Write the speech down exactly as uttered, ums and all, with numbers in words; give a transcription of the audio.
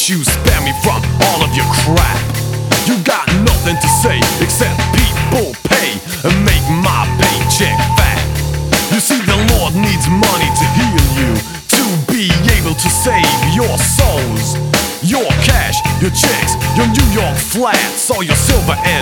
wish you spare me from all of your crap. You got nothing to say except people pay and make my paycheck fat. You see, the Lord needs money to heal you, to be able to save your souls, your cash, your checks, your New York flats, all your silver and